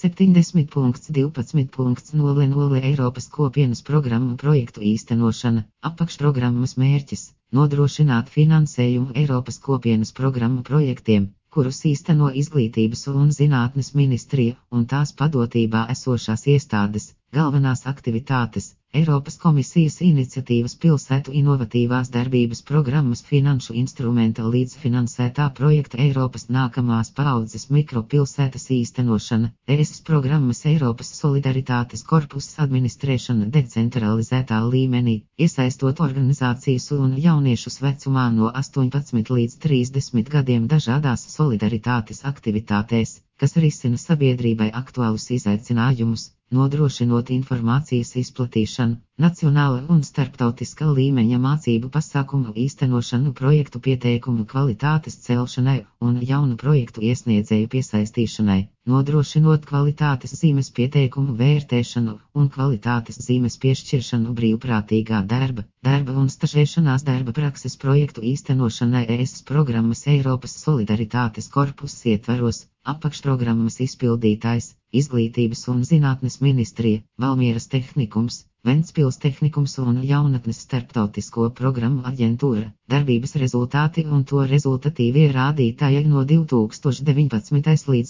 70.12.00 Eiropas Kopienas programmu projektu īstenošana. Apakšprogrammas mērķis - nodrošināt finansējumu Eiropas Kopienas programmu projektiem, kurus īsteno Izglītības un zinātnes ministrija un tās padotībā esošās iestādes. Galvenās aktivitātes - Eiropas komisijas iniciatīvas pilsētu inovatīvās darbības programmas finanšu instrumenta līdzfinansētā projekta Eiropas nākamās paaudzes mikropilsētas īstenošana, ES programmas Eiropas solidaritātes korpusa administrēšana decentralizētā līmenī, iesaistot organizācijas un jauniešus vecumā no 18 līdz 30 gadiem dažādās solidaritātes aktivitātēs, kas risina sabiedrībai aktuālus izaicinājumus, nodrošinot informācijas izplatīšanu, nacionāla un starptautiskā līmeņa mācību pasākumu īstenošanu, projektu pieteikumu kvalitātes celšanai un jaunu projektu iesniedzēju piesaistīšanai, nodrošinot kvalitātes zīmes pieteikumu vērtēšanu un kvalitātes zīmes piešķiršanu brīvprātīgā darba un stažēšanās darba prakses projektu īstenošanai ES programmas Eiropas solidaritātes korpusa ietvaros. Apakšprogrammas izpildītājs - Izglītības un zinātnes ministrija, Valmieras tehnikums, Ventspils tehnikums un jaunatnes starptautisko programmu aģentūra. Darbības rezultāti un to rezultatīvie rādītāji no 2019. līdz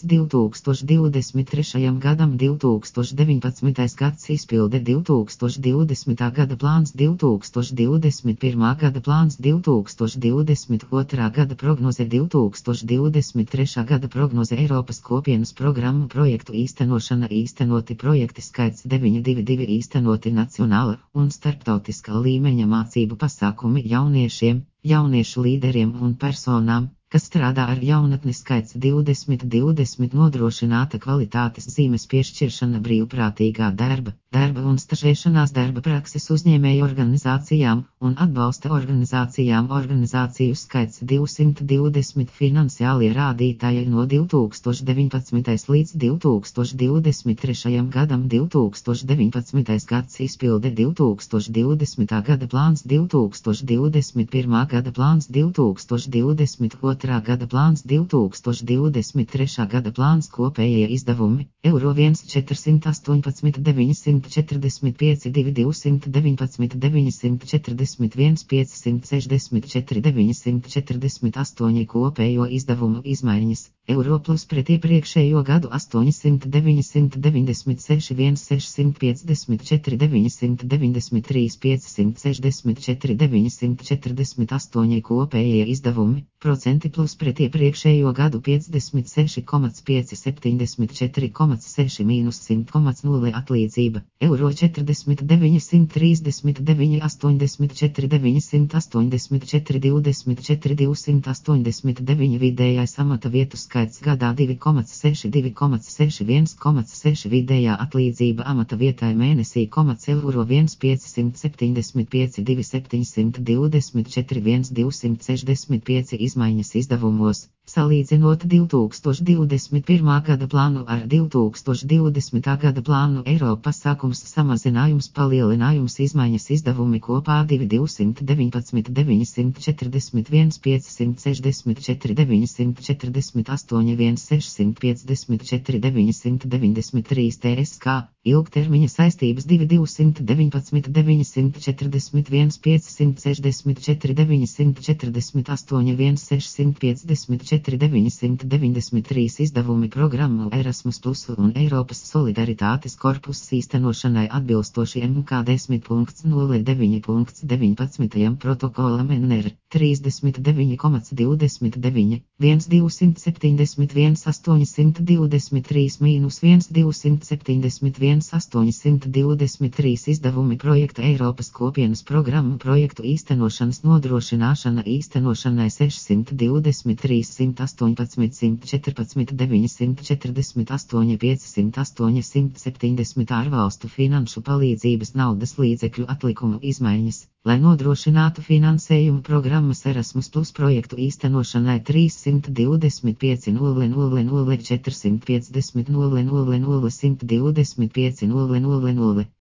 2023. gadam. 2019. gads izpilde 2020. gada plāns, 2021. gada plāns, 2022. gada prognoze, 2023. gada prognoze. Eiropas Kopienas programmu projektu īstenošana. Īstenoti projekti skaits 922, īstenoti nacionāla un starptautiskā līmeņa mācību pasākumi jauniešiem, jauniešu līderiem un personām, kas strādā ar jaunatni, skaits 2020, nodrošināta kvalitātes zīmes piešķiršana brīvprātīgā darba un stažēšanās darba prakses uzņēmēju organizācijām un atbalsta organizācijām. Organizāciju skaits 220, finansiālie rādītāji no 2019. līdz 2023. gadam. 2019. gads izpilde 2020. gada plāns, 2021. gada plāns, 2022. gada plāns, 2023. gada plāns. Kopējie izdevumi - eiro 1,418, 945, 219, 941, 564, 948. Kopējo izdevumu izmaiņas - eiro plus pret iepriekšējo gadu 800, 996, 1654, 993, 564, 948. Kopējie izdevumi - procenti plus pret iepriekšējo gadu 56,5, 74,6 mīnus 100,0. Atlīdzība - eiro 49, 139, 84, 984, 24, 289. Vidējais amata vietu skaits gadā 2,6, 2,6, 1,6. Vidējā atlīdzība amata vietai mēnesī - eiro 1,575, 2,724, 1,265. Izmaiņas izdevumos. Salīdzinot 2021. gada plānu ar 2020. gada plānu, Eiropas pasākums samazinājums, palielinājums, izmaiņas izdevumi kopā 219, 941, 564, 948, 1654, 993. TSK. Ilgtermiņa saistības 219, 941, 564, 948, 1654, 993. Izdevumi programmu Erasmus Plus un Eiropas solidaritātes korpusa īstenošanai atbilstoši MK 10.09.19. protokolam NR 39,29, 1,271, 823 mīnus 1,271, 823. Izdevumi projekta Eiropas Kopienas programmu projektu īstenošanas nodrošināšana īstenošanai 623, 118, 114, 948, 508, 170 ārvalstu finanšu palīdzības naudas līdzekļu atlikumu izmaiņas, lai nodrošinātu finansējumu programmas Erasmus Plus projektu īstenošanai 325 000 450 000 125 000